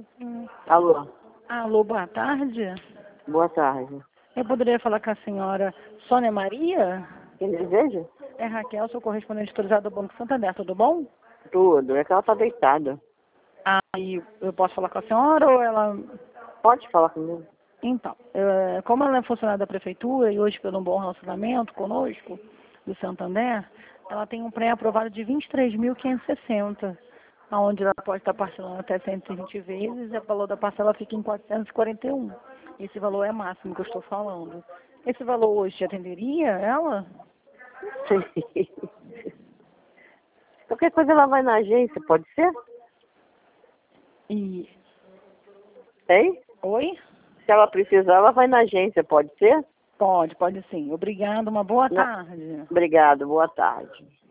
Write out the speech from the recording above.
Alô, Alô, boa tarde. boa tarde. Eu poderia falar com a senhora Sônia Maria? Quem deseja? É Raquel, sou correspondente autorizada do Banco Santander, tudo bom? Tudo, é que ela tá deitada. Aí eu posso falar com a senhora ou ela... Pode falar comigo? Então, como ela é funcionária da prefeitura e hoje pelo um bom relacionamento conosco, do Santander, ela tem um pré-aprovado de 23.560, onde ela pode estar parcelando até 120 vezes e o valor da parcela fica em 441. Esse valor é máximo que eu estou falando. Esse valor hoje te atenderia ela? Sim. Qualquer coisa ela vai na agência, pode ser? E... Hein? Oi? Se ela precisar, ela vai na agência, pode ser? Pode sim. Obrigada, uma boa Não. tarde. Obrigado, boa tarde.